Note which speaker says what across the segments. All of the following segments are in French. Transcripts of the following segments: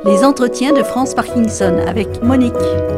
Speaker 1: Les entretiens de France Parkinson avec Monique.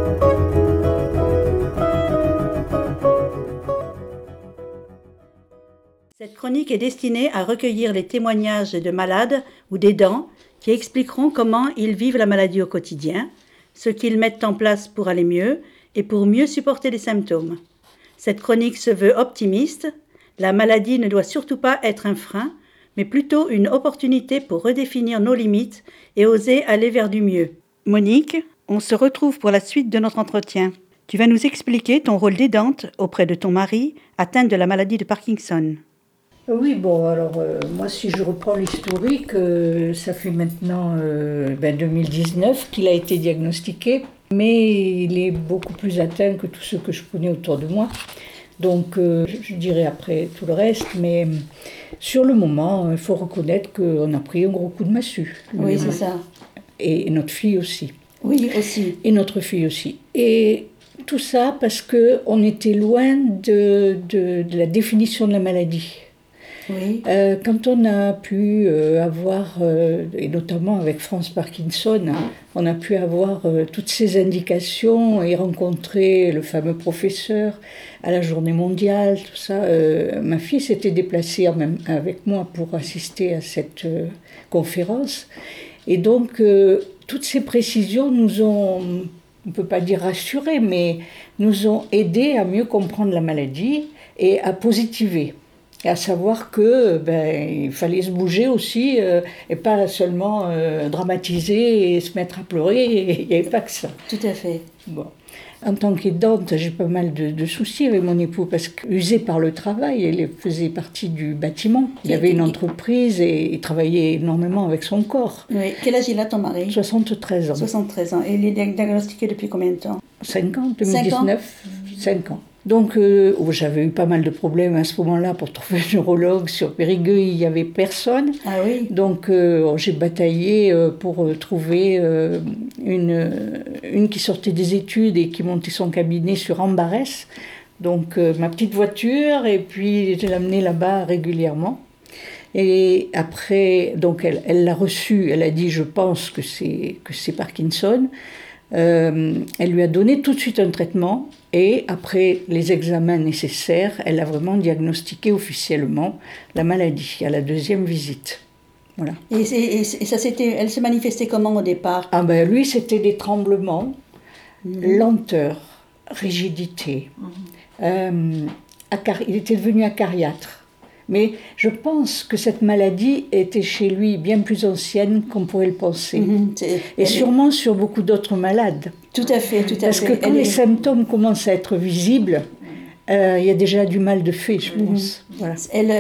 Speaker 1: Cette chronique est destinée à recueillir les témoignages de malades ou d'aidants qui expliqueront comment ils vivent la maladie au quotidien, ce qu'ils mettent en place pour aller mieux et pour mieux supporter les symptômes. Cette chronique se veut optimiste. La maladie ne doit surtout pas être un frein, mais plutôt une opportunité pour redéfinir nos limites et oser aller vers du mieux. Monique, on se retrouve pour la suite de notre entretien. Tu vas nous expliquer ton rôle d'aidante auprès de ton mari atteint de la maladie de Parkinson.
Speaker 2: Oui, bon, alors moi, si je reprends l'historique, ça fait maintenant 2019 qu'il a été diagnostiqué, mais il est beaucoup plus atteint que tous ceux que je connais autour de moi. Donc, je dirai après tout le reste, mais sur le moment, il faut reconnaître qu'on a pris un gros coup de massue.
Speaker 1: Oui, c'est ça.
Speaker 2: Et notre fille aussi.
Speaker 1: Oui, aussi.
Speaker 2: Et notre fille aussi. Et tout ça parce qu'on était loin de la définition de la maladie.
Speaker 1: Oui.
Speaker 2: Quand on a pu avoir, et notamment avec France Parkinson, on a pu avoir toutes ces indications et rencontrer le fameux professeur à la journée mondiale, tout ça. Ma fille s'était déplacée même avec moi pour assister à cette conférence. Et donc, toutes ces précisions nous ont, on ne peut pas dire rassurés, mais nous ont aidés à mieux comprendre la maladie et à positiver. Et à savoir que il fallait se bouger aussi et pas seulement dramatiser et se mettre à pleurer, il n'y avait pas que ça.
Speaker 1: Tout à fait.
Speaker 2: Bon. En tant qu'aidante, j'ai pas mal de soucis avec mon époux parce qu'usé par le travail, il faisait partie du bâtiment. Il avait une entreprise et il travaillait énormément avec son corps.
Speaker 1: Oui. Quel âge il a ton mari ?
Speaker 2: 73 ans.
Speaker 1: 73 ans. Et il est diagnostiqué depuis combien de temps ?
Speaker 2: 5 ans, 2019, 5 ans. Donc, j'avais eu pas mal de problèmes à ce moment-là pour trouver un neurologue. Sur Périgueux, il n'y avait personne.
Speaker 1: Ah oui.
Speaker 2: Donc, j'ai bataillé pour trouver une qui sortait des études et qui montait son cabinet sur Ambarès. Donc, ma petite voiture, et puis je l'amenais là-bas régulièrement. Et après, donc elle l'a reçu, elle a dit « je pense que c'est Parkinson ». Elle lui a donné tout de suite un traitement et après les examens nécessaires, elle a vraiment diagnostiqué officiellement la maladie à la deuxième visite. Voilà.
Speaker 1: Et ça elle s'est manifestée comment au départ ?
Speaker 2: Lui, c'était des tremblements, lenteur, rigidité. Il était devenu acariâtre. Mais je pense que cette maladie était chez lui bien plus ancienne qu'on pourrait le penser. Et sûrement sur beaucoup d'autres malades.
Speaker 1: Tout à fait, tout à fait.
Speaker 2: Parce que quand les symptômes commencent à être visibles, il y a déjà du mal de fait, je pense. Voilà.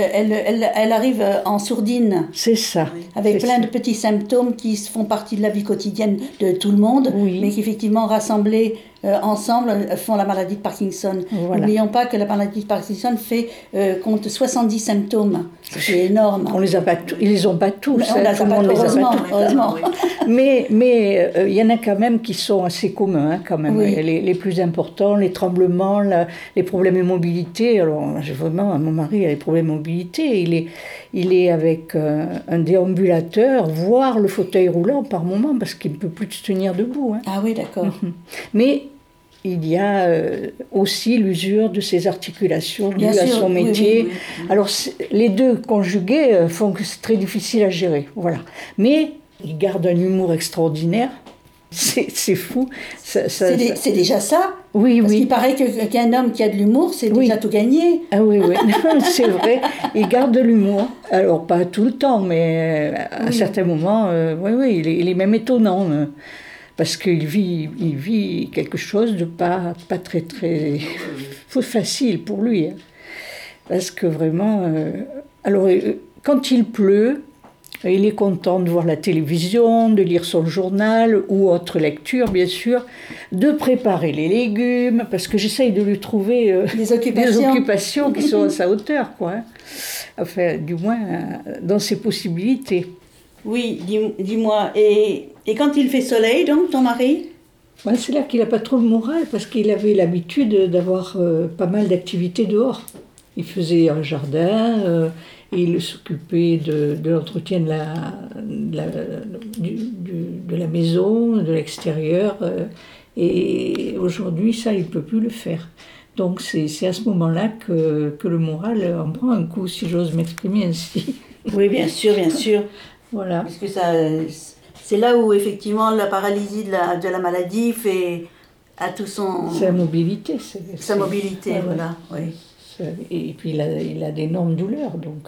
Speaker 1: Elle arrive en sourdine.
Speaker 2: C'est ça.
Speaker 1: Avec plein de petits symptômes qui font partie de la vie quotidienne de tout le monde, mais qui effectivement rassemblés ensemble font la maladie de Parkinson.
Speaker 2: Voilà.
Speaker 1: N'oublions pas que la maladie de Parkinson compte 70 symptômes. C'est énorme.
Speaker 2: Ils les ont pas tous.
Speaker 1: Tout le monde les a pas tous. Heureusement.
Speaker 2: Mais il y en a quand même qui sont assez communs, quand même.
Speaker 1: Oui.
Speaker 2: Les plus importants, les tremblements, les problèmes de mobilité. Alors, vraiment, mon mari a des problèmes de mobilité. Il est avec un déambulateur, voire le fauteuil roulant par moment, parce qu'il ne peut plus se tenir debout.
Speaker 1: Ah oui, d'accord.
Speaker 2: Mais il y a aussi l'usure de ses articulations dues à son métier. Oui. Alors, les deux conjugués font que c'est très difficile à gérer. Voilà. Mais il garde un humour extraordinaire. C'est fou.
Speaker 1: C'est déjà ça.
Speaker 2: Oui,
Speaker 1: Parce qu'il paraît qu'un homme qui a de l'humour, c'est déjà tout gagné.
Speaker 2: Ah oui, c'est vrai. Il garde de l'humour. Alors, pas tout le temps, mais à certains moments, il est même étonnant. Parce qu'il vit quelque chose de pas très, très facile pour lui. Parce que vraiment... alors, quand il pleut, il est content de voir la télévision, de lire son journal ou autre lecture, bien sûr, de préparer les légumes, parce que j'essaye de lui trouver des occupations qui sont à sa hauteur, quoi. Enfin, du moins, dans ses possibilités.
Speaker 1: Oui, dis-moi, et quand il fait soleil, donc, ton mari ?
Speaker 2: C'est là qu'il n'a pas trop le moral, parce qu'il avait l'habitude d'avoir pas mal d'activités dehors. Il faisait un jardin, et il s'occupait de l'entretien de la maison, de l'extérieur. Et aujourd'hui, ça, il ne peut plus le faire. Donc c'est à ce moment-là que le moral en prend un coup, si j'ose m'exprimer ainsi.
Speaker 1: Oui, bien sûr, bien sûr.
Speaker 2: Voilà.
Speaker 1: Parce que ça, c'est là où effectivement la paralysie de la maladie a tout son...
Speaker 2: C'est la mobilité.
Speaker 1: Sa mobilité,
Speaker 2: ouais,
Speaker 1: voilà, oui.
Speaker 2: Et puis il a d'énormes douleurs, donc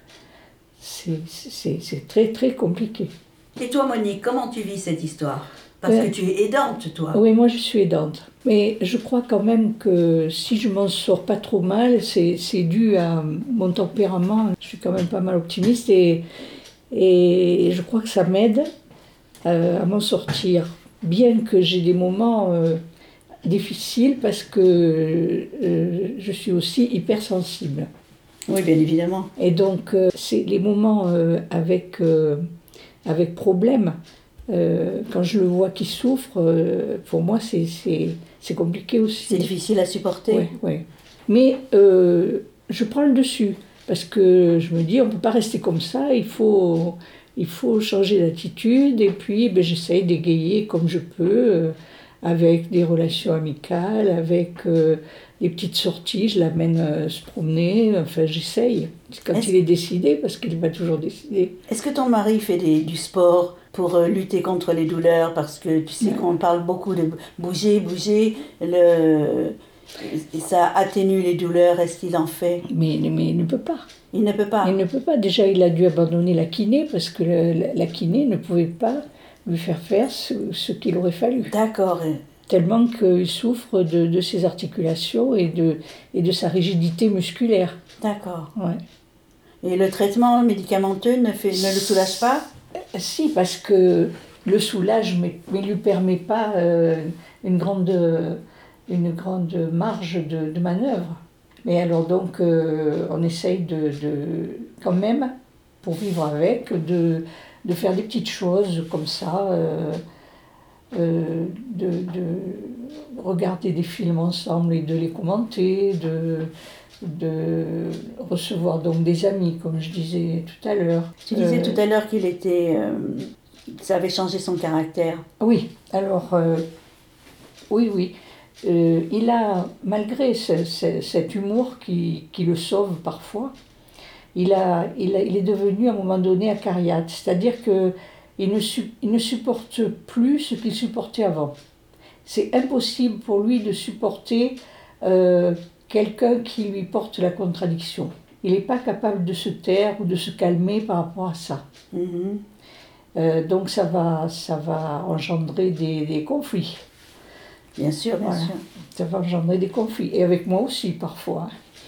Speaker 2: c'est très très compliqué.
Speaker 1: Et toi, Monique, comment tu vis cette histoire? Parce que tu es aidante, toi.
Speaker 2: Oui, moi je suis aidante. Mais je crois quand même que si je m'en sors pas trop mal, c'est dû à mon tempérament. Je suis quand même pas mal optimiste et je crois que ça m'aide à m'en sortir. Bien que j'ai des moments difficiles parce que je suis aussi hypersensible.
Speaker 1: Oui, bien évidemment.
Speaker 2: Et donc c'est les moments avec problème. Quand je le vois qui souffre, pour moi c'est compliqué aussi.
Speaker 1: C'est difficile à supporter.
Speaker 2: Oui, oui. Mais je prends le dessus parce que je me dis on ne peut pas rester comme ça, il faut changer d'attitude et puis j'essaye d'égayer comme je peux avec des relations amicales, avec des petites sorties, je l'amène se promener, enfin j'essaye. Quand il est décidé, parce qu'il n'est pas toujours décidé.
Speaker 1: Est-ce que ton mari fait du sport pour lutter contre les douleurs? Parce que tu sais qu'on parle beaucoup de bouger, ça atténue les douleurs, est-ce qu'il en fait?
Speaker 2: Mais il ne peut pas.
Speaker 1: Il ne peut pas?
Speaker 2: Il ne peut pas. Déjà, il a dû abandonner la kiné parce que la kiné ne pouvait pas lui faire ce qu'il aurait fallu.
Speaker 1: D'accord.
Speaker 2: Tellement qu'il souffre de ses articulations et de sa rigidité musculaire.
Speaker 1: D'accord.
Speaker 2: Ouais.
Speaker 1: Et le traitement médicamenteux ne le soulage pas?
Speaker 2: Si, parce que le soulage, mais ne lui permet pas une grande marge de manœuvre. Mais alors donc, on essaye quand même, pour vivre avec, de faire des petites choses comme ça, de regarder des films ensemble et de les commenter, de recevoir donc des amis, comme je disais tout à l'heure.
Speaker 1: Tu disais tout à l'heure ça avait changé son caractère.
Speaker 2: Oui, alors, oui. Il a, malgré cet humour qui le sauve parfois, il est devenu à un moment donné acariâtre, c'est-à-dire qu'il ne supporte plus ce qu'il supportait avant. C'est impossible pour lui de supporter quelqu'un qui lui porte la contradiction. Il n'est pas capable de se taire ou de se calmer par rapport à ça.
Speaker 1: Mm-hmm.
Speaker 2: Donc ça va engendrer des conflits.
Speaker 1: Bien sûr, bien sûr.
Speaker 2: Ça va engendrer des conflits. Et avec moi aussi, parfois.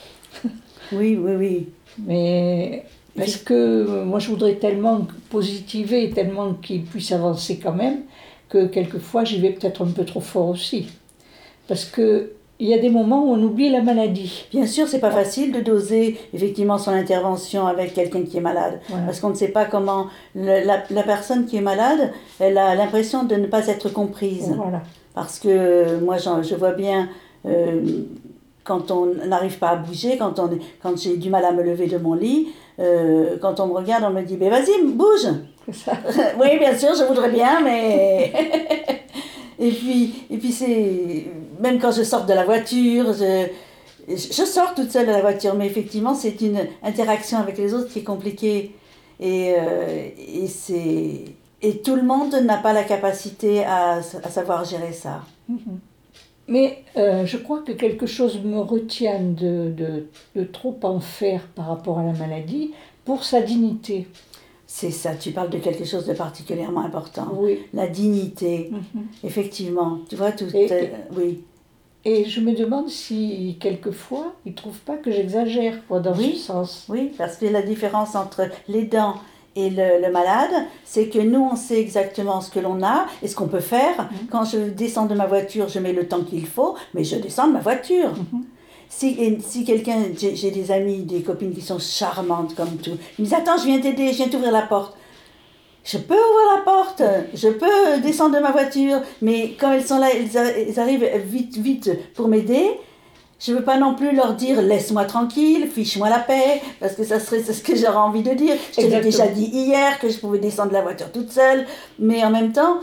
Speaker 1: Oui.
Speaker 2: Mais parce que moi, je voudrais tellement positiver, tellement qu'il puisse avancer quand même, que quelquefois, j'y vais peut-être un peu trop fort aussi. Parce qu'il y a des moments où on oublie la maladie.
Speaker 1: Bien sûr, c'est pas facile de doser effectivement son intervention avec quelqu'un qui est malade. Voilà. Parce qu'on ne sait pas comment... La personne qui est malade, elle a l'impression de ne pas être comprise.
Speaker 2: Voilà.
Speaker 1: Parce que moi, je vois bien, quand on n'arrive pas à bouger, quand j'ai du mal à me lever de mon lit, quand on me regarde, on me dit « vas-y, bouge !» Oui, bien sûr, je voudrais bien, mais... et puis c'est... Même quand je sors de la voiture, je sors toute seule de la voiture, mais effectivement, c'est une interaction avec les autres qui est compliquée. Et tout le monde n'a pas la capacité à savoir gérer ça.
Speaker 2: Mais je crois que quelque chose me retient de trop en faire par rapport à la maladie pour sa dignité.
Speaker 1: C'est ça, tu parles de quelque chose de particulièrement important.
Speaker 2: Oui.
Speaker 1: La dignité, effectivement. Tu vois, oui.
Speaker 2: Et je me demande si, quelquefois, ils ne trouvent pas que j'exagère dans ce sens.
Speaker 1: Oui, parce que la différence entre l'aidant et le malade, c'est que nous, on sait exactement ce que l'on a et ce qu'on peut faire. Quand je descends de ma voiture, je mets le temps qu'il faut, mais je descends de ma voiture. Si quelqu'un, j'ai des amis, des copines qui sont charmantes comme tout, ils me disent « Attends, je viens t'aider, je viens t'ouvrir la porte. » Je peux ouvrir la porte, je peux descendre de ma voiture, mais quand elles sont là, elles arrivent vite pour m'aider. je ne veux pas non plus leur dire laisse-moi tranquille, fiche-moi la paix, parce que c'est ce que j'aurais envie de dire. Je te l'ai déjà dit hier que je pouvais descendre de la voiture toute seule, mais en même temps,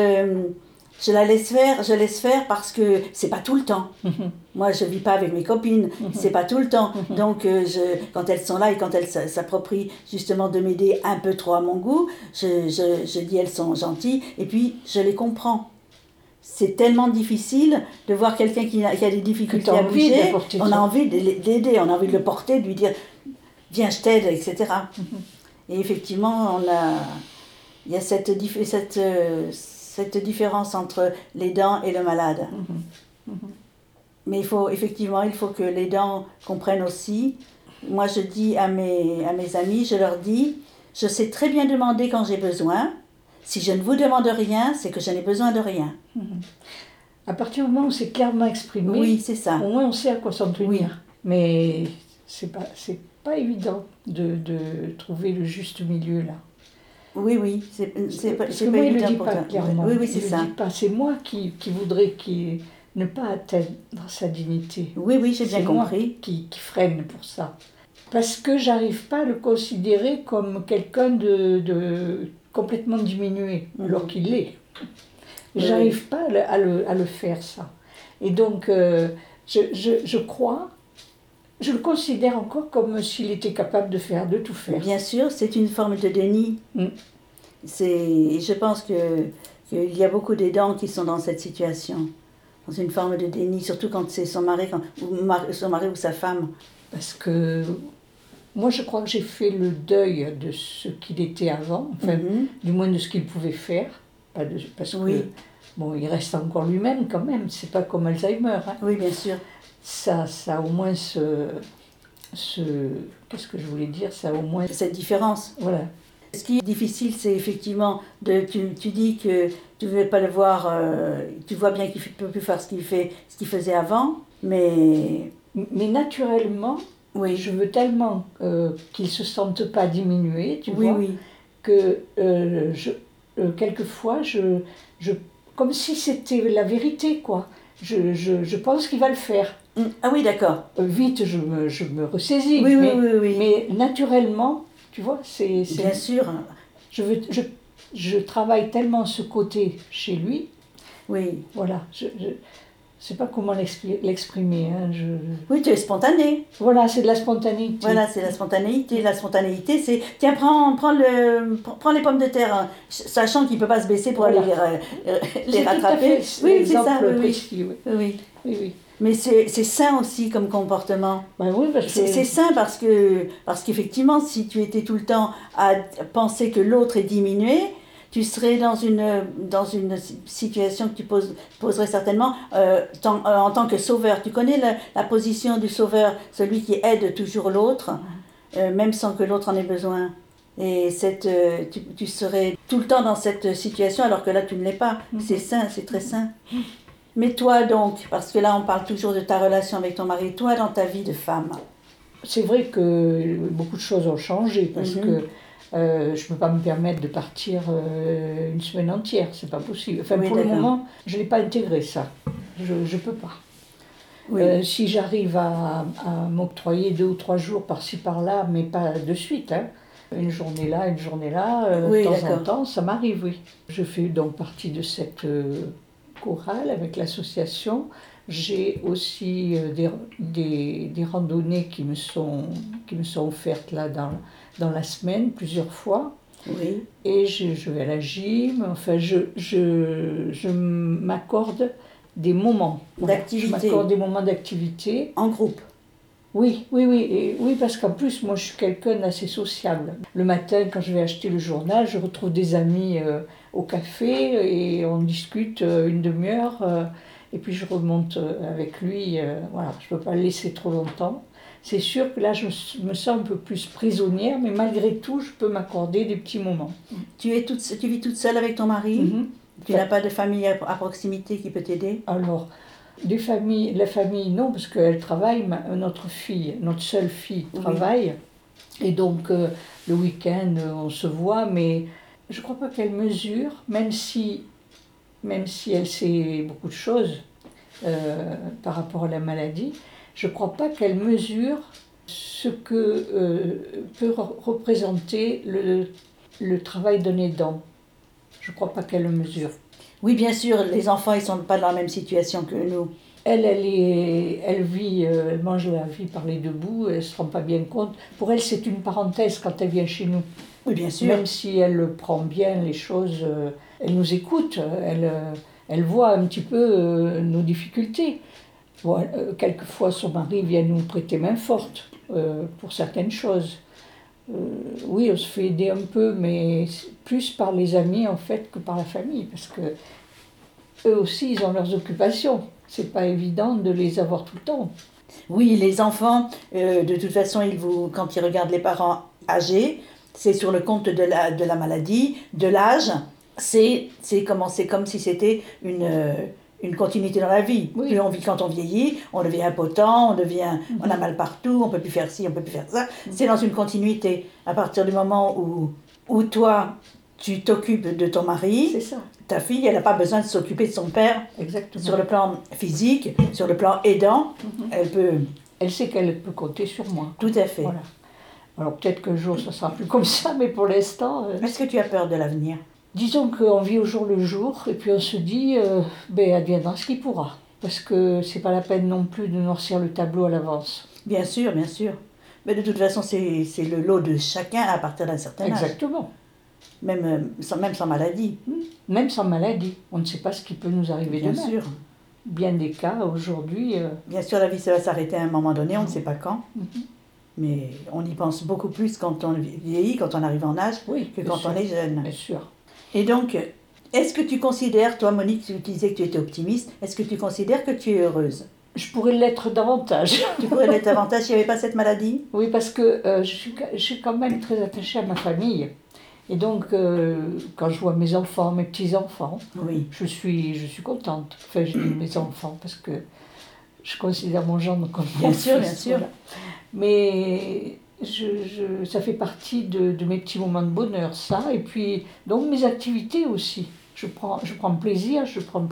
Speaker 1: je laisse faire parce que c'est pas tout le temps. Moi, je vis pas avec mes copines, c'est pas tout le temps. Donc, quand elles sont là et quand elles s'approprient justement de m'aider un peu trop à mon goût, je dis elles sont gentilles et puis je les comprends. C'est tellement difficile de voir quelqu'un qui a des difficultés à bouger, on a envie de l'aider, on a envie de le porter, de lui dire viens je t'aide, etc. Et effectivement, il y a cette différence entre l'aidant et le malade. Mais il faut que l'aidant comprenne aussi. Moi je dis à mes amis, je leur dis, je sais très bien demander quand j'ai besoin. Si je ne vous demande rien, c'est que je n'ai besoin de rien.
Speaker 2: À partir du moment où c'est clairement exprimé,
Speaker 1: oui, c'est ça.
Speaker 2: Au moins on sait à quoi s'en tenir. Oui. Mais c'est pas évident de trouver le juste milieu là.
Speaker 1: Oui, c'est pas
Speaker 2: moi,
Speaker 1: évident
Speaker 2: il le dit
Speaker 1: pour
Speaker 2: pas
Speaker 1: toi.
Speaker 2: Clairement.
Speaker 1: Oui, c'est ça.
Speaker 2: Le dit pas. C'est moi qui voudrais ne pas atteindre sa dignité.
Speaker 1: Oui, j'ai bien compris.
Speaker 2: C'est moi qui freine pour ça. Parce que j'arrive pas à le considérer comme quelqu'un de complètement diminué, alors qu'il l'est. J'arrive pas à le faire, ça. Et donc, je crois, je le considère encore comme s'il était capable de tout faire.
Speaker 1: Bien sûr, c'est une forme de déni. Je pense qu'il y a beaucoup d'aidants qui sont dans cette situation, dans une forme de déni, surtout quand c'est son mari ou sa femme.
Speaker 2: Parce que moi, je crois que j'ai fait le deuil de ce qu'il était avant, enfin, du moins de ce qu'il pouvait faire, parce que bon, il reste encore lui-même quand même. C'est pas comme Alzheimer. Hein.
Speaker 1: Oui, bien sûr.
Speaker 2: Ça a au moins qu'est-ce que je voulais dire, ça a au moins
Speaker 1: cette différence.
Speaker 2: Voilà.
Speaker 1: Ce qui est difficile, c'est effectivement, tu dis que tu ne veux pas le voir, tu vois bien qu'il ne peut plus faire ce qu'il faisait avant, mais
Speaker 2: naturellement, je veux tellement qu'il ne se sente pas diminué, tu vois, que quelquefois, comme si c'était la vérité, quoi. Je pense qu'il va le faire.
Speaker 1: Ah oui, d'accord.
Speaker 2: Vite, je me ressaisis,
Speaker 1: oui.
Speaker 2: Mais naturellement, tu vois, c'est...
Speaker 1: Bien sûr.
Speaker 2: Je travaille tellement ce côté chez lui.
Speaker 1: Oui.
Speaker 2: Voilà, je sais pas comment l'exprimer. Hein,
Speaker 1: Oui, tu es spontané.
Speaker 2: Voilà, c'est de la spontanéité.
Speaker 1: Voilà, c'est la spontanéité. La spontanéité, c'est tiens, prends les pommes de terre, hein, sachant qu'il ne peut pas se baisser pour aller les rattraper.
Speaker 2: Oui, c'est ça. Oui.
Speaker 1: Mais c'est sain aussi comme comportement.
Speaker 2: Oui,
Speaker 1: c'est sain parce qu'effectivement, si tu étais tout le temps à penser que l'autre est diminué, tu serais dans une situation que tu poserais certainement en tant que sauveur. Tu connais la position du sauveur, celui qui aide toujours l'autre, même sans que l'autre en ait besoin. Et tu serais tout le temps dans cette situation alors que là tu ne l'es pas. C'est sain, c'est très sain. Mais toi donc, parce que là on parle toujours de ta relation avec ton mari, toi dans ta vie de femme.
Speaker 2: C'est vrai que beaucoup de choses ont changé parce que je ne peux pas me permettre de partir une semaine entière, c'est pas possible. Enfin, pour le moment, je n'ai pas intégré ça. Je ne peux pas. Oui. Si j'arrive à m'octroyer 2 ou 3 jours par-ci par-là, mais pas de suite, hein. Une journée là, de temps en temps, ça m'arrive, oui. Je fais donc partie de cette chorale avec l'association. J'ai aussi des randonnées qui me sont offertes là dans la semaine, plusieurs fois.
Speaker 1: Oui.
Speaker 2: Et je vais à la gym, enfin je m'accorde des moments
Speaker 1: d'activité.
Speaker 2: Je m'accorde des moments d'activité.
Speaker 1: En groupe.
Speaker 2: Oui, parce qu'en plus, moi, je suis quelqu'un d'assez sociable. Le matin, quand je vais acheter le journal, je retrouve des amis au café et on discute une demi-heure. Et puis, je remonte avec lui. Voilà, je ne peux pas le laisser trop longtemps. C'est sûr que là, je me sens un peu plus prisonnière, mais malgré tout, je peux m'accorder des petits moments.
Speaker 1: Tu vis toute seule avec ton mari ? Tu n'as pas de famille à proximité qui peut t'aider ?
Speaker 2: Alors, la famille, non, parce qu'elle travaille, notre seule fille travaille. Oui. Et donc, le week-end, on se voit, mais je ne crois pas qu'elle mesure, même si elle sait beaucoup de choses par rapport à la maladie, je ne crois pas qu'elle mesure ce que peut représenter le travail d'un aidant. Je ne crois pas qu'elle le mesure.
Speaker 1: Oui, bien sûr, les enfants, ils ne sont pas dans la même situation que nous.
Speaker 2: Elle vit, elle mange la vie par les deux bouts, elle ne se rend pas bien compte. Pour elle, c'est une parenthèse quand elle vient chez nous.
Speaker 1: Oui, bien sûr.
Speaker 2: Même si elle prend bien les choses, elle nous écoute, elle voit un petit peu nos difficultés. Bon, quelquefois, son mari vient nous prêter main forte pour certaines choses. Oui, on se fait aider un peu, mais plus par les amis en fait que par la famille, parce que eux aussi, ils ont leurs occupations. C'est pas évident de les avoir tout le temps.
Speaker 1: Oui, les enfants, de toute façon, quand ils regardent les parents âgés, c'est sur le compte de la maladie, de l'âge. C'est comme si c'était une continuité dans la vie.
Speaker 2: Oui.
Speaker 1: Plus on vit quand on vieillit, on devient impotent, on a mal partout, on peut plus faire ci, on peut plus faire ça. C'est dans une continuité. À partir du moment où toi, tu t'occupes de ton mari,
Speaker 2: C'est ça.
Speaker 1: Ta fille, elle n'a pas besoin de s'occuper de son père.
Speaker 2: Exactement.
Speaker 1: Sur le plan physique, sur le plan aidant, elle peut...
Speaker 2: Elle sait qu'elle peut compter sur moi.
Speaker 1: Tout à fait.
Speaker 2: Voilà. Alors peut-être qu'un jour, ça sera plus comme ça, mais pour l'instant...
Speaker 1: Est-ce que tu as peur de l'avenir?
Speaker 2: Disons qu'on vit au jour le jour, et puis on se dit, adviendra ce qui pourra. Parce que c'est pas la peine non plus de noircir le tableau à l'avance.
Speaker 1: Bien sûr, bien sûr. Mais de toute façon, c'est le lot de chacun à partir d'un certain âge.
Speaker 2: Exactement.
Speaker 1: Même sans maladie.
Speaker 2: Même sans maladie. On ne sait pas ce qui peut nous arriver
Speaker 1: Bien
Speaker 2: demain.
Speaker 1: sûr.
Speaker 2: Bien des cas, aujourd'hui...
Speaker 1: Bien sûr, la vie, ça va s'arrêter à un moment donné, on ne sait pas quand. Mais on y pense beaucoup plus quand on vieillit, quand on arrive en âge, que quand on est jeune.
Speaker 2: Bien sûr.
Speaker 1: Et donc, est-ce que tu considères, toi Monique, tu disais que tu étais optimiste, est-ce que tu considères que tu es heureuse?
Speaker 2: Je pourrais l'être davantage.
Speaker 1: Tu pourrais l'être davantage s'il n'y avait pas cette maladie?
Speaker 2: Oui, parce que je suis quand même très attachée à ma famille. Et donc, quand je vois mes enfants, mes petits-enfants,
Speaker 1: oui.
Speaker 2: je suis contente. Enfin, je dis mes enfants, parce que je considère mon gendre comme mon fils.
Speaker 1: Bien sûr.
Speaker 2: Voilà. Mais ça fait partie de mes petits moments de bonheur, ça. Et puis, donc, mes activités aussi. Je prends plaisir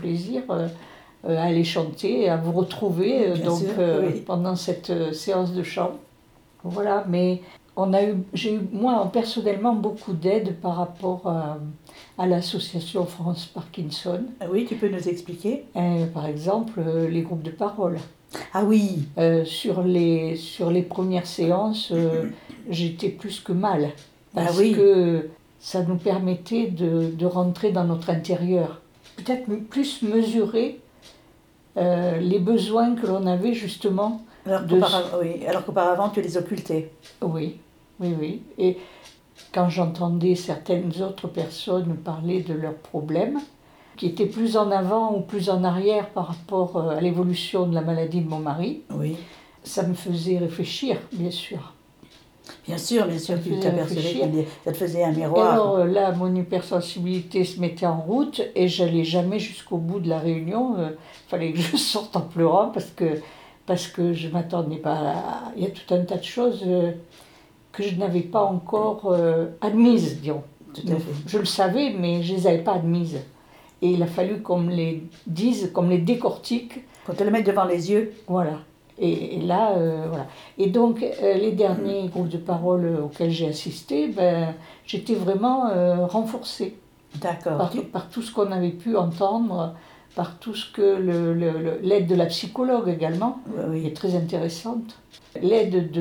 Speaker 2: à aller chanter, à vous retrouver pendant cette séance de chant. Voilà, mais j'ai eu, moi, personnellement, beaucoup d'aide par rapport à l'association France Parkinson.
Speaker 1: Oui, tu peux nous expliquer?
Speaker 2: Par exemple, les groupes de parole.
Speaker 1: Ah oui.
Speaker 2: Sur les premières séances, j'étais plus que mal. Parce que ça nous permettait de rentrer dans notre intérieur. Peut-être plus mesurer les besoins que l'on avait justement.
Speaker 1: Alors qu'auparavant, tu les occultais.
Speaker 2: Oui. Et quand j'entendais certaines autres personnes parler de leurs problèmes, qui étaient plus en avant ou plus en arrière par rapport à l'évolution de la maladie de mon mari, ça me faisait réfléchir, bien sûr.
Speaker 1: Bien sûr, tu t'apercevais que ça te faisait un miroir.
Speaker 2: Et alors là, mon hypersensibilité se mettait en route et j'allais jamais jusqu'au bout de la réunion. Il fallait que je sorte en pleurant parce que je ne m'attendais pas il y a tout un tas de choses que je n'avais pas encore admises, disons.
Speaker 1: Tout à fait.
Speaker 2: Je le savais, mais je ne les avais pas admises. Et il a fallu qu'on me les dise, qu'on me les décortique.
Speaker 1: Qu'on te les mette devant les yeux.
Speaker 2: Voilà. Et là, voilà. Et donc, les derniers groupes de parole auxquels j'ai assisté, j'étais vraiment renforcée.
Speaker 1: D'accord.
Speaker 2: Par tout ce qu'on avait pu entendre, par tout ce que l'aide de la psychologue également, est très intéressante. L'aide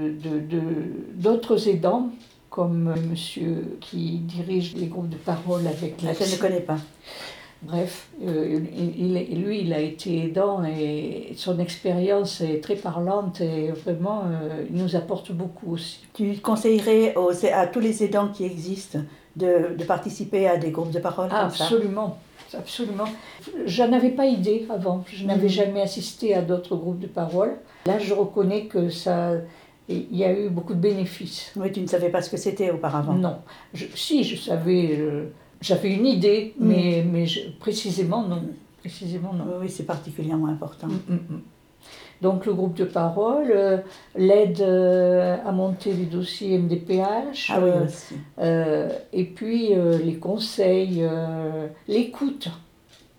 Speaker 2: d'autres aidants, comme monsieur qui dirige les groupes de parole avec la...
Speaker 1: Je ne le connais pas.
Speaker 2: Bref, lui, il a été aidant et son expérience est très parlante et vraiment, il nous apporte beaucoup aussi.
Speaker 1: Tu conseillerais à tous les aidants qui existent de participer à des groupes de parole comme ça?
Speaker 2: Absolument. J'en avais pas idée avant. Je n'avais jamais assisté à d'autres groupes de parole. Là, je reconnais que il y a eu beaucoup de bénéfices.
Speaker 1: Oui, tu ne savais pas ce que c'était auparavant?
Speaker 2: Non. Je savais... J'avais une idée, mais précisément non.
Speaker 1: Oui, c'est particulièrement important.
Speaker 2: Donc le groupe de parole, l'aide à monter les dossiers MDPH,
Speaker 1: aussi.
Speaker 2: Et puis les conseils, l'écoute.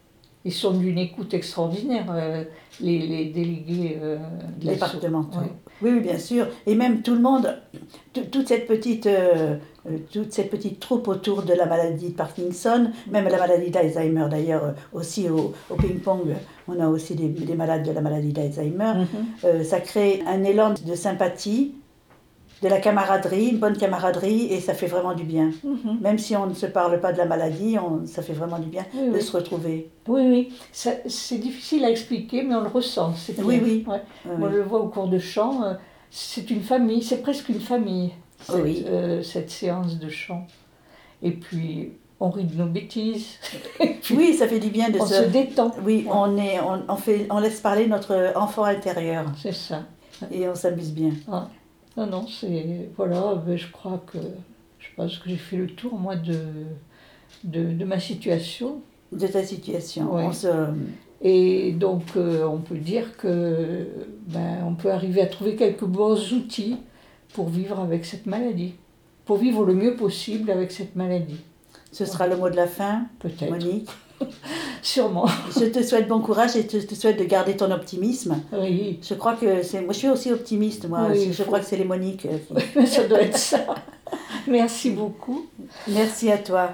Speaker 2: ils sont d'une écoute extraordinaire, les délégués de
Speaker 1: départementaux.
Speaker 2: Ouais.
Speaker 1: Oui, oui, bien sûr. Et même tout le monde, toute cette petite troupe autour de la maladie de Parkinson, même la maladie d'Alzheimer d'ailleurs, aussi au ping-pong, on a aussi des malades de la maladie d'Alzheimer. Ça crée un élan de sympathie, de la camaraderie, une bonne camaraderie, et ça fait vraiment du bien. Même si on ne se parle pas de la maladie, ça fait vraiment du bien de se retrouver.
Speaker 2: Oui, oui. C'est difficile à expliquer, mais on le ressent. C'est
Speaker 1: oui, oui.
Speaker 2: Ouais.
Speaker 1: Oui.
Speaker 2: Moi, je le vois au cours de chant. C'est une famille, c'est presque une famille, cette séance de chant. Et puis, on rit de nos bêtises.
Speaker 1: Oui, ça fait du bien de
Speaker 2: on se détend.
Speaker 1: Oui, on laisse parler notre enfant intérieur.
Speaker 2: C'est ça.
Speaker 1: Et on s'amuse bien.
Speaker 2: Ah. Non, c'est... Voilà, je crois que... Je pense que j'ai fait le tour, moi, de ma situation.
Speaker 1: De ta situation.
Speaker 2: Ouais. Et donc, on peut dire que on peut arriver à trouver quelques bons outils pour vivre avec cette maladie. Pour vivre le mieux possible avec cette maladie.
Speaker 1: Ce sera le mot de la fin,
Speaker 2: peut-être.
Speaker 1: Monique.
Speaker 2: Sûrement.
Speaker 1: Je te souhaite bon courage et je te souhaite de garder ton optimisme.
Speaker 2: Oui.
Speaker 1: Je crois que moi, je suis aussi optimiste, moi. Oui, je crois que c'est les Moniques.
Speaker 2: Ça doit être ça. Merci beaucoup.
Speaker 1: Merci à toi.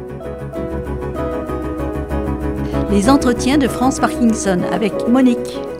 Speaker 1: Les entretiens de France Parkinson avec Monique.